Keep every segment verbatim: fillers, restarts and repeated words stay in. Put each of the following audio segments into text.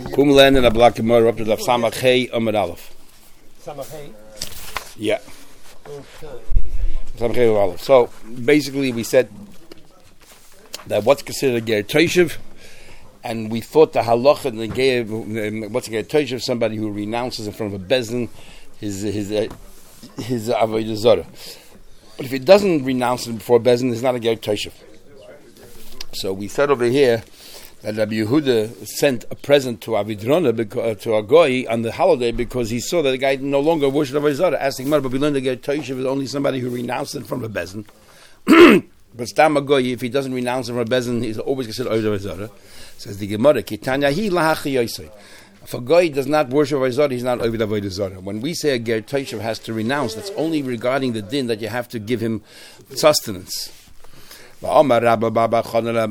Kumlen and a black gemara up to the Samachei Amud Aleph. Samachei? Yeah. Samachei Amud Aleph. So basically we said that what's considered a ger toshiv, and we thought the halacha and the ger, what's a ger toshiv, somebody who renounces in front of a bezin his his uh, his avodah zarah. But if he doesn't renounce it before bezin, it's not a ger toshiv. So we said over here that Rabbi Yehuda sent a present to Avidrona, because, to a goy on the holiday, because he saw that the guy no longer worshipped avodah zarah. Asking, but we learned the ger toshiv is only somebody who renounced it in front of a bezin. But stam a goy, if he doesn't renounce it from a bezin, he's always considered avodah zarah. Says the Gemara, Kitanya hi lahachi yosei. If a goy does not worship avodah zarah, he's not avodah zarah. When we say a ger toshiv has to renounce, that's only regarding the din that you have to give him sustenance. Let me ask another question. A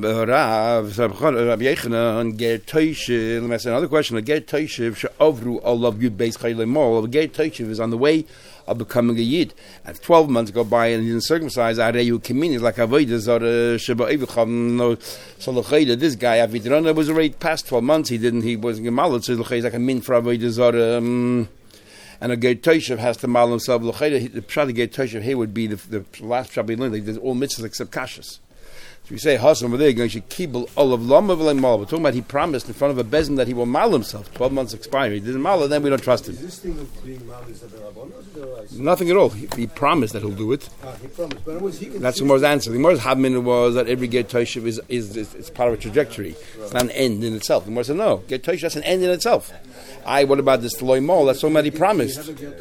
ger toshiv she'ovru olav yud beis chayil mol. A ger toshiv is on the way of becoming a yid. And twelve months go by and he didn't circumcise. Areyu kimin is like avodah zarah sheba evicham. No, so l'chayda, this guy Avidrona was already past twelve months. He didn't. He wasn't gemalad. So l'chayda is like a min for avodah zarah. Um, and a ger toshiv has to mal himself. L'chayda, the pshat of ger toshiv here would be the, the last pshat we learned. Like, there's all mitzvahs except kashas. So we say Hasan over there going to kibul olav lama v'lein mal. We're talking about he promised in front of a bezin that he will mal himself. Twelve months expire. He didn't mal, then we don't trust him. Is this thing of being mal is that the Rabbanos? Nothing at all. He, he promised that he'll do it. Ah, he promised. But was he That's the Gemara's answer. The Gemara's hadmin was that every ger toshiv is is, is is part of a trajectory. Right. It's not an end in itself. The Gemara said no. Ger toshiv that's an end in itself. I. What about this loy mal? That's somebody promised.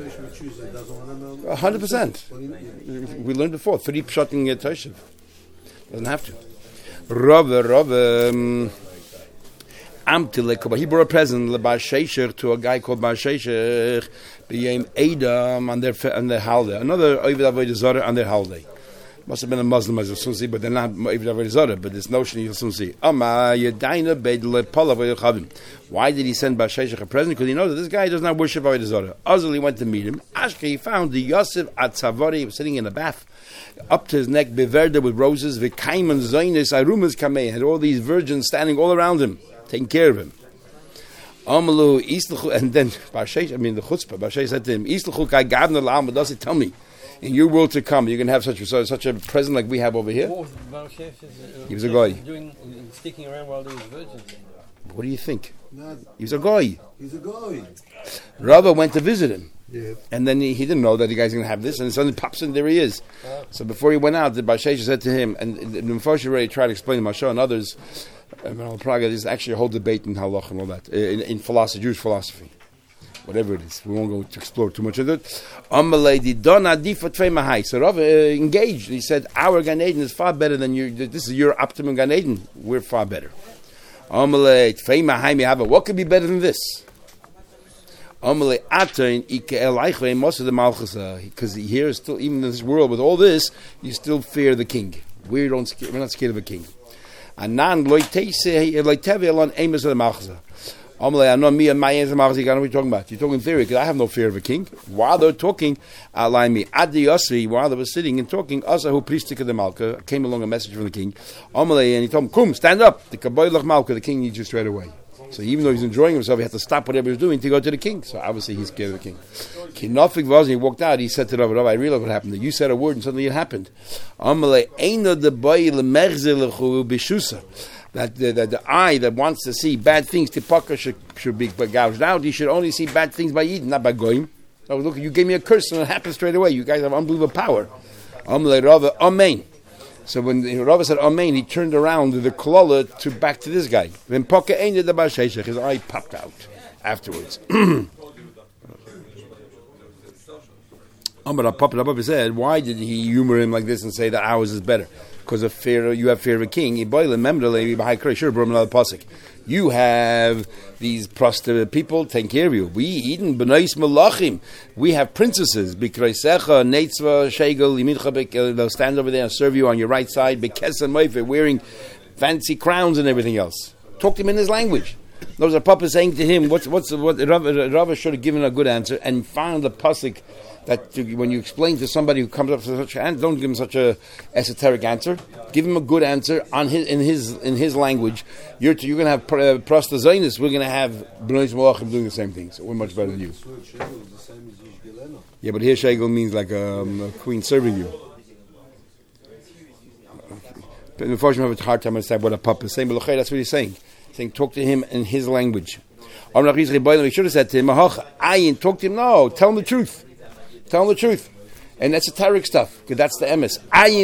A hundred percent. We learned before three pshatim ger toshiv. Doesn't have to. Rav, Rav, um, but he brought a present to a guy called Bar Sheshach, became Adam on their on their holiday. Another Ovid Avodah Zarah on their holiday. Must have been a Muslim as a Sunsi, but they're not Ovid Avodah Zarah. But this notion is a Sunsi. Why did he send Bar Sheshach a present? Because he knows that this guy does not worship Avodah Zarah. Azali went to meet him. Ashke, he found the Yosef at Tzavari. He was sitting in a bath, up to his neck, beverde with roses, v'kaiman zaynis arumas kamei, had all these virgins standing all around him, taking care of him. Amalu isluchu, and then Barshesh, I mean the chutzpah, Barshesh said to him, isluchu kai gavna la'am, but does it tell me, in your world to come, you're going to have such a, such a present like we have over here? What was Barshesh, uh, he was a guy. Doing, sticking around while there was virgins. What do you think? No. He was a guy. He's a guy. Rava went to visit him. Yeah. And then he, he didn't know that the guy's going to have this, and suddenly pops in, there he is. Oh. So before he went out, the Barshesh said to him, and the Mephosh already tried to explain to Moshe and others, um, Praga, there's actually a whole debate in halach and all that, in, in philosophy, Jewish philosophy. Whatever it is. We won't go to explore too much of it. So Rav uh, engaged. He said, our Gan Eden is far better than your, this is your optimum Gan Eden. We're far better. What could be better than this? Because here is still, even in this world with all this, you still fear the king. We don't, we're not scared of a king. I know me and my answer, what are you talking about? You're talking theory, because I have no fear of a king. While they're talking, uh, me, while they were sitting and talking, Asahu Pristika the Malka, came along a message from the king. And he told him, come, stand up. The Kabbalah Malka, the king needs you straight away. So even though he's enjoying himself, he had to stop whatever he was doing to go to the king. So obviously he's scared of the king. Kinofik was, he walked out, he said to Rabbi, I realized what happened. You said a word and suddenly it happened. That the, the, the eye that wants to see bad things, tipaka, should, should be gouged out. You should only see bad things by Eden, not by Goyim. So look, you gave me a curse and it happened straight away. You guys have unbelievable power. Amen. So when Rava said Amen, he turned around the klola to back to this guy. Then Poka ended the Basheshach, his eye popped out afterwards. Amar Papa said, why did he humor him like this and say that ours is better? Because of fear, you have fear of a king. You have these prostitute people taking care of you. We Eden b'nais malachim. We have princesses. B'kraisecha neitzva shegel yimincha. They'll stand over there and serve you on your right side. B'kesen moife, wearing fancy crowns and everything else. Talk to him in his language. Those are Papa saying to him, what's what's what Rava, Rava should have given a good answer and found the pasuk that to, when you explain to somebody who comes up to such an answer, don't give him such a esoteric answer. Give him a good answer on his in his in his language. You're to, you're going to have uh, Prosta Zainis. We're going to have B'nai Malachim doing the same thing. So we're much better than you. Yeah, but here Shegel means like um, a queen serving you. But unfortunately, I have a hard time understanding what a papa is saying. But that's what he's saying. He's saying, talk to him in his language. We should have said to him, talk to him. No, tell him the truth. Tell him the truth. And esoteric stuff, because that's the emes.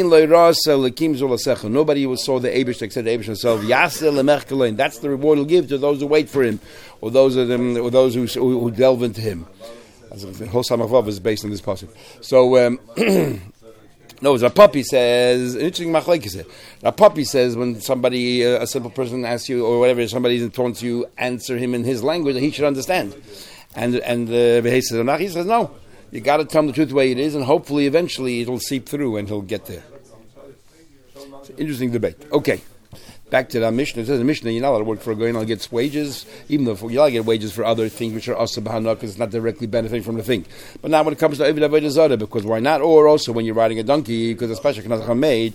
Nobody who saw the Eibush except the Eibush himself. That's the reward he'll give to those who wait for him, or those of them, or those who, who, who delve into him. The whole Samachvav is based on this passage. So, um, no, as Rapapi says, interesting machlekes. Rapapi says when somebody, uh, a simple person asks you, or whatever, somebody taunts you, answer him in his language that he should understand. And and uh, he says no. You got to tell him the truth the way it is, and hopefully, eventually, it'll seep through, and he'll get there. It's an interesting debate. Okay, back to the Mishnah. It says in the Mishnah, you're not allowed to work for a goyin, I'll get wages, even though you're allowed to get wages for other things which are asa b'hana, because it's not directly benefiting from the thing. But now when it comes to Eved Avodah Zarah, because why not? Or also when you're riding a donkey, because a special knazach made.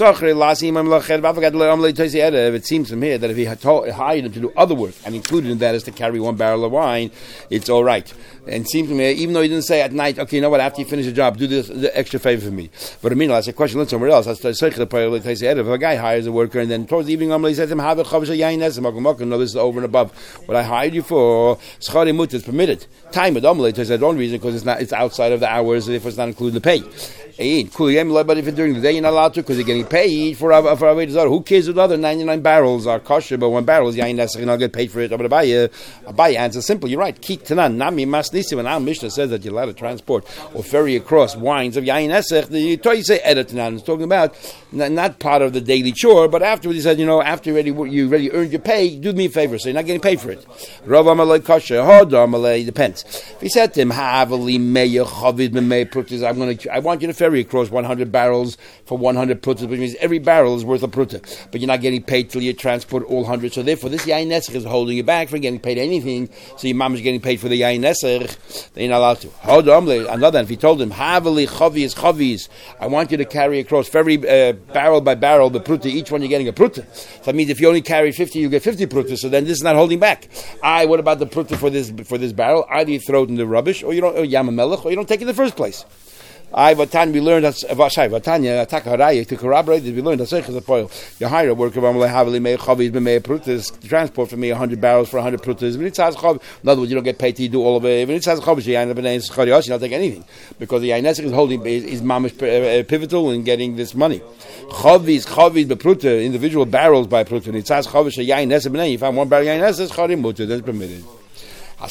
It seems from here that if he had hired him to do other work, and included in that is to carry one barrel of wine, it's all right. And it seems to me, even though he didn't say at night, okay, you know what, after you finish the job, do this the extra favor for me. But I mean, that's a question, learn somewhere else. That's if a guy hires a worker, and then towards the evening, he says to him, no, this is over and above what I hired you for. Schari mut is permitted. Time with Amalei, there's one reason, because it's not, it's outside of the hours, if it's not including the pay. But if you're during the day, you're not allowed to, because you're getting paid for for Avodah Zarah. Who cares if the other ninety-nine barrels are kosher, but one barrel is yain nesach, and I'll get paid for it. But Abaye, Abaye answers simple. You're right. Ki tanan nami masnisi. When our Mishnah says that you're allowed to transport or ferry across wines of yain nesach, the Torah say edit tanan. It's talking about not, not part of the daily chore, but afterwards he said, you know, after you already you already earned your pay, do me a favor, so you're not getting paid for it. Rav Amalei kosher, hod Amalei depends. If he said to him, havali meya chavid b'mei prutas, I'm going to, I want you to ferry across one hundred barrels for one hundred prutas, which means every barrel is worth a pruta, but you're not getting paid till you transport all one hundred. So therefore, this yain nesach is holding you back from getting paid anything. So your mom is getting paid for the yain nesach. They're not allowed to. Hod Amalei, another. If he told him, havali chavis chavis, I want you to carry across for every uh, barrel by barrel the pruta. Each one you're getting a pruta. So that means if you only carry fifty, you get fifty prutas. So then this is not holding back. I. What about the pruta for this for this barrel? Either you throw it in the rubbish, or you don't, or yamamelech, or you don't take it in the first place. I Vatan we learned that Vashai Vatanya Takaraya to corroborate that we learned that Seichas Apoil. You hire a worker of Amalei Havili Mei Chavis B'Mei Prutas to transport for me a hundred barrels for a hundred prutas. When it says Chav, in other words, you don't get paid to do all of it. When it says Chavis, you end up in Charios, you don't take anything because the Yanesik is holding is, is mamish uh, pivotal in getting this money. Chavis Chavis B'Pruta individual barrels by Pruta. When it says Chavis Yanesik B'Nei, you find one barrel Yanesik Charim Muta. That's permitted. When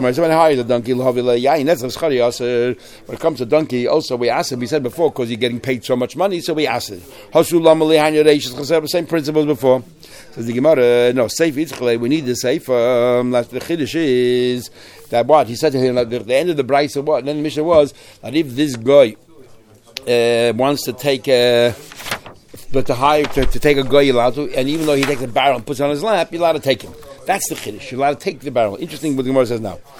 it comes to donkey, also we ask it, we said before, because you're getting paid so much money, so we ask it. Same principle as before. Says the Gemara, no, safe we need the safe. Um, the Chiddush is that what? He said to him at the end of the Brisa, what? And then the Mishnah was that if this guy uh, wants to take a but to hire to, to take a guy, you're allowed to, and even though he takes a barrel and puts it on his lap, you're allowed to take him. That's the Chiddush. You're allowed to take the barrel. Interesting what the Gemara says now.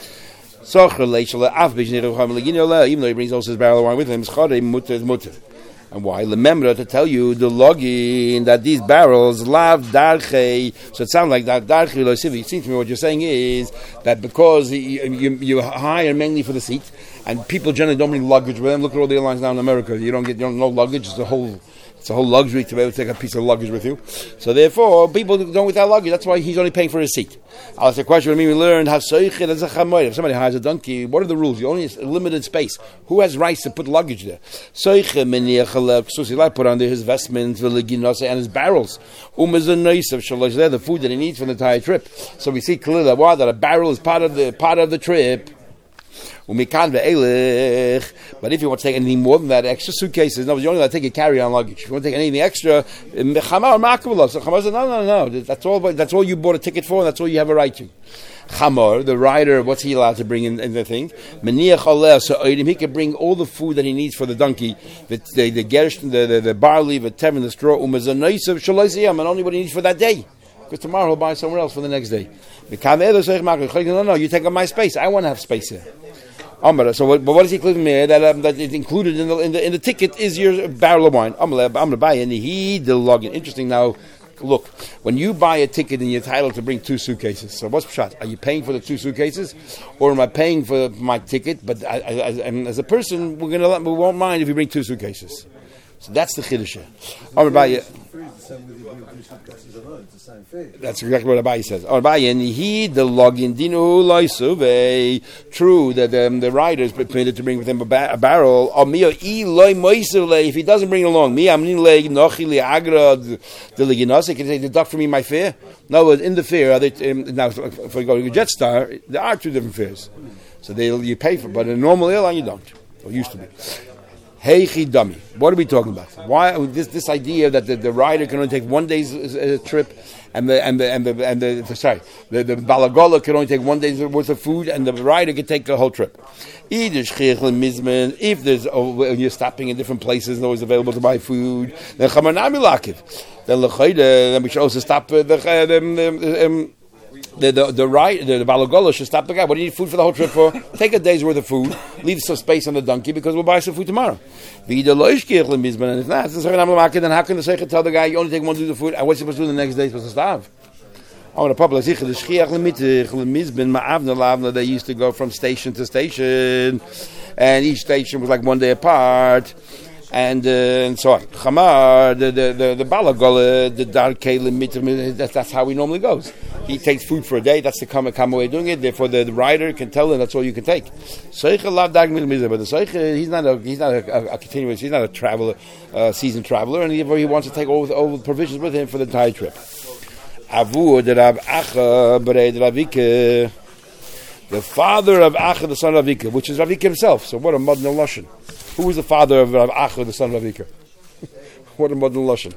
Even though he brings also his barrel of wine with him, and why? Remember to tell you the login that these barrels lav darche. So it sounds like that darche loisivi. It seems to me what you're saying is that because you, you, you hire mainly for the seat, and people generally don't bring luggage with them. Look at all the airlines now in America. You don't get you don't no luggage. It's a whole. It's a whole luxury to be able to take a piece of luggage with you. So therefore, people don't without luggage. That's why he's only paying for his seat. I'll ask the question. I mean, we learned how soichet as a chamoy. If somebody hires a donkey, what are the rules? You only have a limited space. Who has rights to put luggage there? Soichet meniachalek. So he like put under his vestments, v'leginose, and his barrels. Umazanois of shalosh. They're the food that he needs for the entire trip. So we see clearly that a barrel is part of the part of the trip. But if you want to take anything more than that, extra suitcases, no, you only want to take a carry-on luggage. If you want to take anything extra, so Chamar said, no, no, no, that's all. That's all you bought a ticket for, and that's all you have a right to. Chamar, the rider, what's he allowed to bring in, in the thing? He can bring all the food that he needs for the donkey, the the the, gersh, the, the, the barley, the tevin, the straw, and only what he needs for that day. because tomorrow he'll buy somewhere else for the next day. No, no, you take up my space. I want to have space here. So, what, but what is he including here? That um, that is included in the, in the in the ticket is your barrel of wine. I'm gonna buy and he the login. Interesting. Now, look, when you buy a ticket and you're entitled to bring two suitcases. So, what's the shot? Are you paying for the two suitcases, or am I paying for my ticket? But I, I, I, and as a person, we're gonna we won't mind if you bring two suitcases. So that's the chiddush. I'm gonna buy you. That's exactly what Abaye says. And he the login dinu loisuve. True that um, the rider is permitted to bring with him a, ba- a barrel. If he doesn't bring it along, me I'm nochi agra the liginase. Can they deduct from me my fare? No, in the fare. Are they, um, now, if I go to Jetstar, there are two different fares. So they you pay for, but in a normal airline you don't. Or used to be. Hey dummy. What are we talking about? Why this this idea that the, the rider can only take one day's uh, trip, and the and the and the and the, the sorry the, the balagola can only take one day's worth of food, and the rider can take the whole trip. If there's oh, you're stopping in different places and always available to buy food, then then we should also stop uh, the the. Um, The the the right the, the balagola should stop the guy. What do you need food for the whole trip for? Take a day's worth of food, leave some space on the donkey because we'll buy some food tomorrow. And if not, then how can the Seicha tell the guy you only take one day of food and what's he supposed to do the next day? He's supposed to starve. I want to publish the they used to go from station to station, and each station was like one day apart. And, uh, and so on. Chamar, the the the, the balagola, the darkei limit. That's that's how he normally goes. He takes food for a day. That's the common common way of doing it. Therefore, the, the rider can tell him that's all you can take. Seicha lav dag mil mizah, but the seicha he's not a he's not a, a, a continuous. He's not a traveler, uh, seasoned traveler, and he, he wants to take all the, all the provisions with him for the entire trip. Avu the Rav Acha b'rei Ravika, the father of Acha, the son of Ravika, which is Ravika himself. So what a modern lashon. Who was the father of Rav Acha, the son of Ravika? What a modern lashon.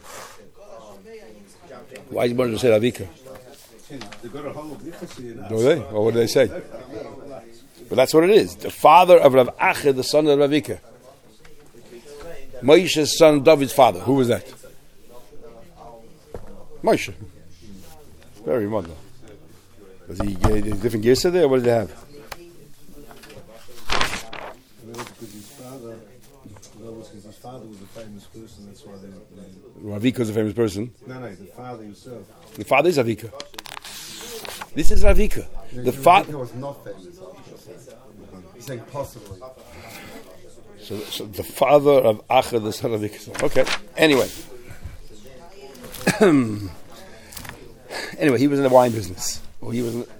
Why did you want to say Ravika? Do they? Or what do they say? But that's what it is. The father of Rav Acha, the son of Ravika. Moshe's son, David's father. Who was that? Moshe. Very modern. Was he uh, different gears there? Or what did they have? His father was a famous person, that's why they were. Ravika was a famous person. No, no, the father himself. The father is Ravika. This is Ravika. No, the father was not famous. He's saying possibly. So, so the father of Acha, the son of Ravika. Okay. Anyway. anyway, he was in the wine business. Well, he was. In the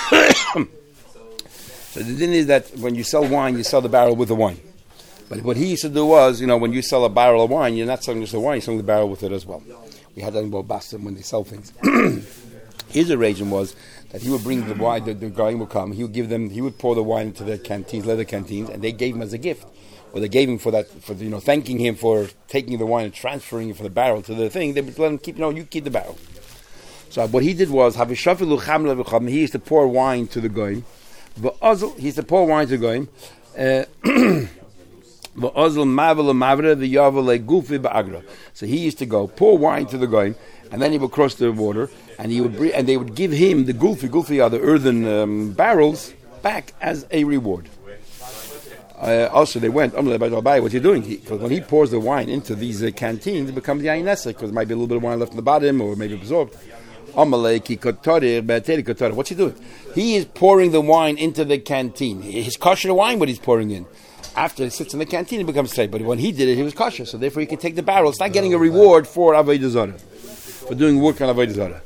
so the thing is that when you sell wine, you sell the barrel with the wine. But what he used to do was, you know, when you sell a barrel of wine, you're not selling just the wine, you're selling the barrel with it as well. We had that in Bobasim when they sell things. His arrangement was that he would bring the wine, the, the guy would come, he would give them, he would pour the wine into their canteens, leather canteens, and they gave him as a gift. Or they gave him for that, for you know, thanking him for taking the wine and transferring it from the barrel to the thing. They would let him keep, you know, you keep the barrel. So what he did was, he used to pour wine to the goyim. He used to pour wine to the goyim. Uh, So he used to go pour wine to the goyim, and then he would cross the water, and he would bring, and they would give him the gulfi. Gulfi are the earthen um, barrels back as a reward. Uh, also, they went, what are you doing? Because when he pours the wine into these uh, canteens, it becomes yain nesek, because there might be a little bit of wine left in the bottom, or maybe absorbed. What's he doing? He is pouring the wine into the canteen. His kosher wine, what he's pouring in. After it sits in the canteen, it becomes straight. But when he did it, he was kosher. So therefore, he can take the barrel. It's not getting a reward for Avodah Zarah, for doing work on Avodah Zarah.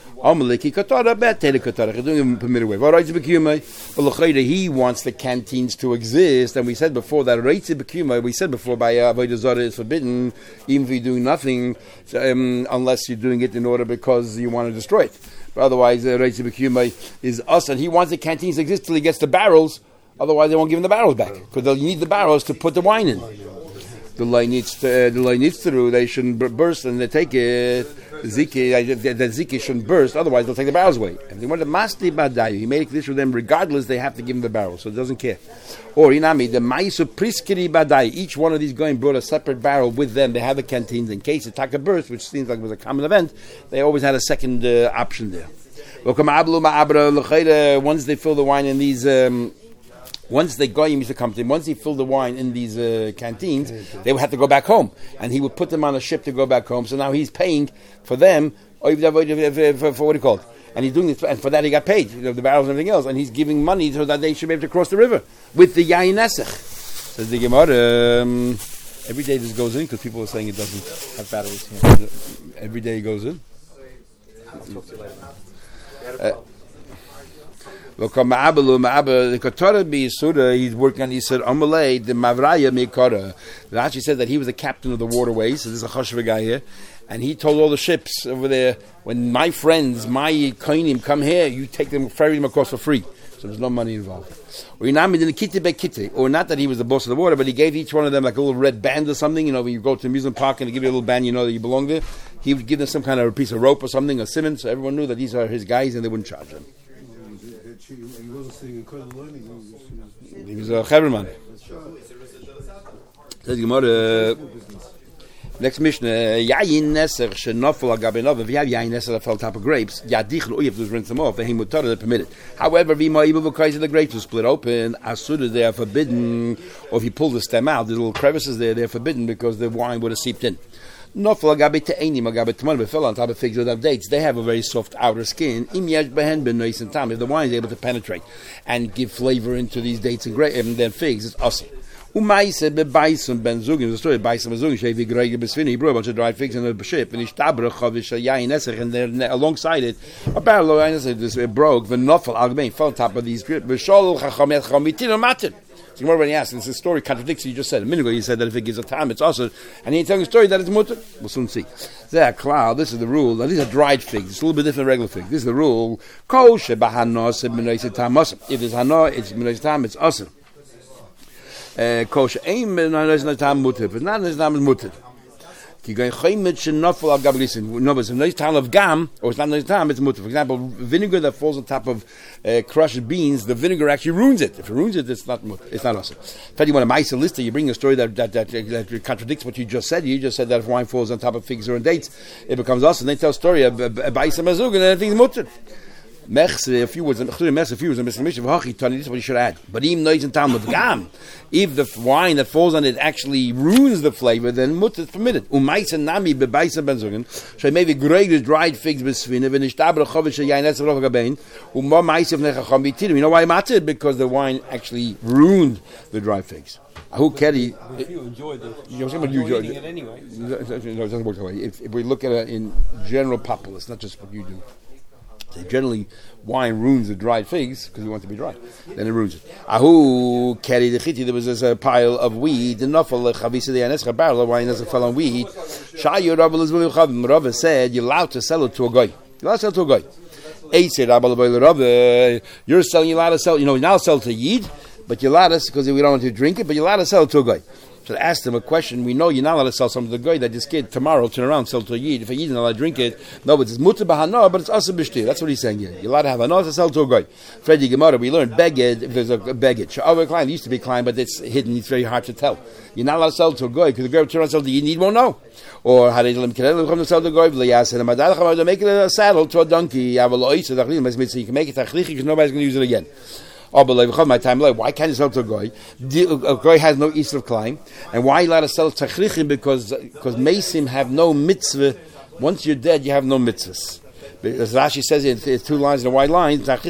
Doing it in a permitted way. He wants the canteens to exist, and we said before that we said before by Avodah Zarah is forbidden, even if you're doing nothing, um, unless you're doing it in order because you want to destroy it. But otherwise, uh, is us, and he wants the canteens to exist till he gets the barrels. Otherwise, they won't give him the barrels back because they'll need the barrels to put the wine in. The line needs to, uh, the line needs to do. They shouldn't burst and they take it. Ziki, the, the Ziki shouldn't burst, otherwise they'll take the barrels away. If they want to Masti Badayu, he made a condition with them, regardless, they have to give him the barrel, so it doesn't care. Or Inami, the Maisu Priskiri Badayu, each one of these going brought a separate barrel with them. They have the canteens in case the taka burst, which seems like it was a common event, they always had a second uh, option there. Once they fill the wine in these. Um, Once the goyim used to come to him, once he filled the wine in these uh, canteens, they would have to go back home, and he would put them on a ship to go back home. So now he's paying for them for, for, for what he called, and he's doing this, and for that he got paid, you know, the barrels and everything else, and he's giving money so that they should be able to cross the river with the yayin nesach. Says the Gemara. Um, every day this goes in because people are saying it doesn't have batteries. Yeah. Every day it goes in. I'll talk to you later. Uh, the Ketara B'Yisuda, he's working on, he said, Amalei, the Mavraya Mikara. Rashi said that he was the captain of the waterways, so there's a Chashva guy here, and he told all the ships over there, when my friends, my Koinim come here, you take them, ferry them across for free. So there's no money involved. Or not that he was the boss of the water, but he gave each one of them like a little red band or something. You know, when you go to the amusement park and they give you a little band, you know that you belong there. He would give them some kind of a piece of rope or something, a simon, so everyone knew that these are his guys and they wouldn't charge them. He wasn't sitting in Koil learning. He was a Chaverman. Says Gemara. Next Mishnah. Yayin neser shenofel agabinov. If you have yayin neser that fell on top of grapes, yadichl. All you have to do is rinse them off. The hemutar they permitted. However, v'ma ibu v'kais of the grapes were split open. Asura they are forbidden. Or if you pull the stem out, the little crevices there, they're forbidden because the wine would have seeped in. Nofel agabe te'enim agabe t'man fell on top of figs without dates. They have a very soft outer skin. Im yesh behen ben nois and tam. If the wine is able to penetrate and give flavor into these dates and grapes and then figs, it's awesome. Umaise bebaisum ben zugim. The story of baisum ben zugim. Shevi grege besvini. He brought a bunch of dried figs in the ship and ishtabra chavish yayin esech, and then alongside it a barrel of yayin esech just broke. The nofel agabe fell on top of these grapes. B'shol chachamet chamitin matin. So Gemara when he asked, this story contradicts what you just said. A minute ago you said that if it gives a time, it's also, and he's telling a story that it's mutter. We'll soon see. There, cloud. This is the rule. Now these are dried figs. It's a little bit different than regular figs. This is the rule. If there's hana, it's menois tam, it's awesome. Kosher ain't menois tam mutter. If it's not menois tam, it's mutter. No, but it's a nice time of gam, or it's not a nice time, it's mutter. For example, vinegar that falls on top of uh, crushed beans, the vinegar actually ruins it. If it ruins it, it's not mutter. It's not awesome. In fact, you want a Maisa Lista, you bring a story that that, that that contradicts what you just said. You just said that if wine falls on top of figs or on dates, it becomes awesome. They tell a story of Baisa Mazug and everything's mutter. Mechse, a few words, a few words, and Mister Mishnah, this is what you should add. But even though it's in time of gam, if the wine that falls on it actually ruins the flavor, then mutter is permitted. Umaisa nami bebaisa benzugen, so maybe grated dried figs besvine, when ishtabra chovish yayin esef rov gabein, umma maisa v'nechacham bitirim. You know why matter? Because the wine actually ruined the dried figs. Who carry? If you enjoyed it, you know, you're you eating it anyway. No, it doesn't work that way. If, if we look at it in general populace, not just what you do. So generally, wine ruins the dried figs because you want it to be dry. Then it ruins it. Ahu carry the chiti. There was this, a pile of wheat. The nafal chavisa the anescha barrel of wine as a fell on wheat. Shayu Rabbi is willing. Rabbi said you're allowed to sell it to a guy. You're allowed to sell it to a guy. Eight said Rabbi Rabbi, you're selling. You're allowed to sell. You know, you're not allowed to sell to yid, but you're allowed to because we don't want to drink it. But you're allowed to sell it to a guy. So I asked him a question. We know you're not allowed to sell something to the guy that this kid tomorrow turn around sell to a yid. If a yid is not allowed to drink it, no, but it's mutter b'hana, but it's asa b'shtir. That's what he's saying here. You're allowed to have hana to sell to a guy. Freddy Gemara, we learned beged if there's a beged. Sha'avar klein used to be klein, but it's hidden. It's very hard to tell. You're not allowed to sell to a guy because the guy will turn around and sell to a yid. Yid won't know. Or how they tell him to sell to a guy. They make it a saddle to a donkey. You can make it tachlichi because nobody's going to use it again. Oh, but my time, why can't you sell to a guy? A guy has no east of climb, and why you allowed to sell to tachlichim? Because because mesim have no mitzvah. Once you're dead, you have no mitzvahs. As Rashi says in two lines in a white line, that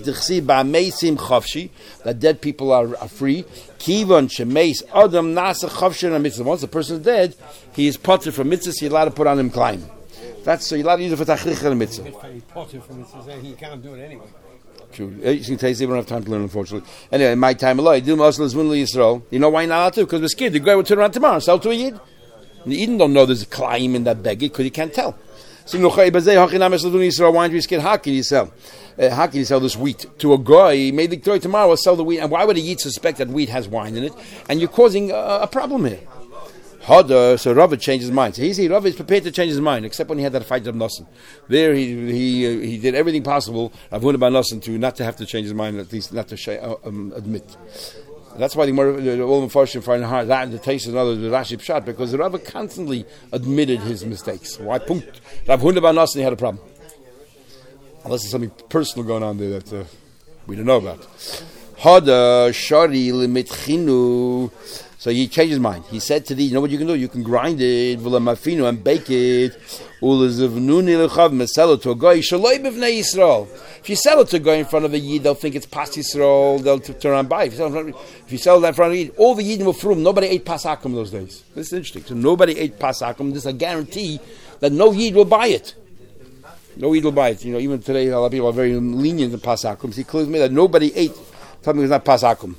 dead people are, are free. Kivon shemeis adam nasa chavshin a mitzvah. Once the person is dead, he is potter from mitzvahs. You're allowed to put on him climb. That's so you're allowed to use it for tachlich and mitzvah. Potter from mitzvah, he can't do it anyway. True. You can taste it. We don't have time to learn, unfortunately. Anyway, in my time, Allah, you know why you're not allowed to? Because we're scared. The guy will turn around tomorrow and sell to a yid. The yid don't know there's a climb in that beggar because he can't tell. So, why don't you scared? How can you sell? Uh, how can you sell this wheat to a guy? He made the guy tomorrow will sell the wheat. And why would a yid suspect that wheat has wine in it? And you're causing a, a problem here. Hoda, so Rava changed his mind. So he said Rava is prepared to change his mind, except when he had that fight of Nosson. There he he uh, he did everything possible, Rav Huna bar Nosson, to not to have to change his mind, at least not to sh- uh, um, admit. That's why the the all the Mepharshim find hard that and the taste another the Rashi Pshat, because the Rava constantly admitted his mistakes. Why? Punkt. Rav Huna bar Nosson, he had a problem. Unless there's something personal going on there that uh, we don't know about. Hada shari limitchinu. So he changed his mind. He said to thee, you know what you can do? You can grind it, v'lamafinu, and bake it. Ulazivnuni lechav, mesel it to a guy. Shaloi b'vnei Yisrael. If you sell it to a guy in front of a yid, they'll think it's pas Yisrael. They'll t- turn around and buy. If you sell it, if you sell that in front of a yid, all the yidin will frum. Nobody ate pas akum those days. This is interesting. So nobody ate pas akum. This is a guarantee that no yid will buy it. No yid will buy it. You know, even today, a lot of people are very lenient in pas akum. So he clearly made that nobody ate something that's not pas akum.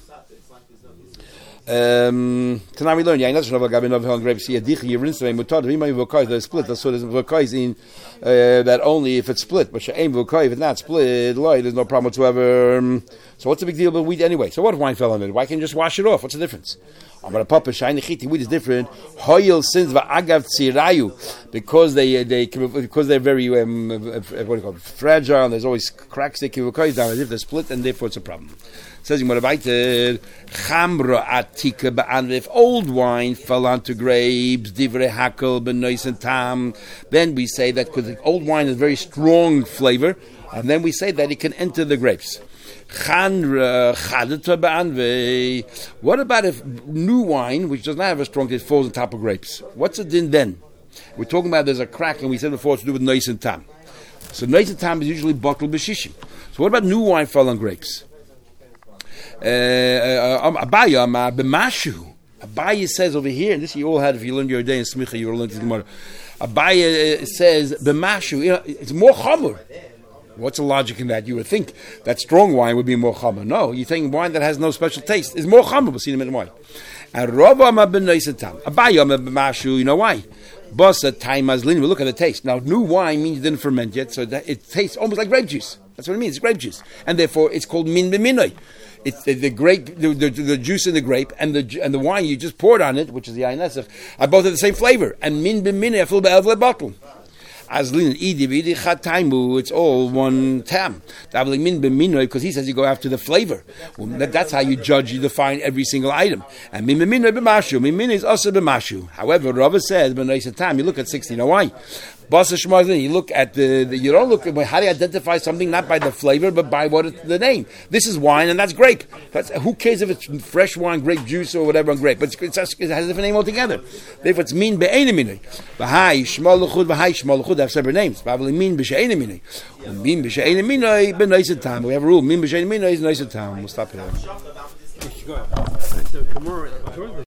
Um, tonight we learn, yeah, that's another Gabi Nov Helen Grapes. Yeah, Dich, you rinse them, Mutad, Rima Vokai, they're split. That's so there's Vokai in uh, that only if it's split. But Sha'aim Vokai, if it's not split, Loi, there's no problem whatsoever. Um, so what's the big deal about wheat anyway? So what if wine fell on it? Why can't you just wash it off? What's the difference? I'm going to pop a shiny chiti. Wheat is different. Hoyel sins va'agav tzirayu, because they they because they're very um, what do you call it, fragile. And there's always cracks. They can vokai down as if they're split, and therefore it's a problem. Says motivated chamra atika ba'an. If old wine fell onto grapes, divrei hakel benois and tam, then we say that because old wine has very strong flavor, and then we say that it can enter the grapes. What about if new wine, which does not have a strong taste, falls on top of grapes? What's the din then? We're talking about there's a crack, and we said before it's to do with nois and tam. So nois and tam is usually bottled b'shishim. So what about new wine fell on grapes? Abaya ma b'mashu. Abaya says over here, and this you all had if you learned your day in Smicha, you were learning this Gemara. Abaya says b'mashu. You know, it's more chamur. What's the logic in that? You would think that strong wine would be more chamur. No, you think wine that has no special taste is more chamur. We'll see in a minute why. And Rava ma b'nois tam. Abaya ma b'mashu. You know why? Basa time azlin. We look at the taste. Now, new wine means it didn't ferment yet, so that it tastes almost like grape juice. That's what it means. It's grape juice, and therefore it's called min b'minoi. It's the, the grape, the, the, the juice in the grape, and the and the wine you just poured on it, which is the ayin nesach, are both of the same flavor. And min b'minoi afil be'elvle bottle. Azlin idi v'idi chataimu. It's all one tam. Min b'minoi, because he says you go after the flavor. Well, that, that's how you judge. You define every single item. And min b'minoi b'mashu. Min b'minoi is also b'mashu. However, Rava says b'nois tam. You look at sixteen. Now why? You look at the, the. You don't look at how do you identify something not by the flavor but by what it's the name. This is wine and that's grape. That's, who cares if it's fresh wine, grape juice, or whatever on grape? But it's, it's, it has a different name altogether. Therefore, it's mean be'enim minei. V'hai shmal l'chud, v'hai shmal l'chud have separate names. V'avli mean b'she'enim minei. Mean b'she'enim minei b'nois tam. We have a rule. Mean b'she'enim minei is nois tam. We'll stop here. Go ahead.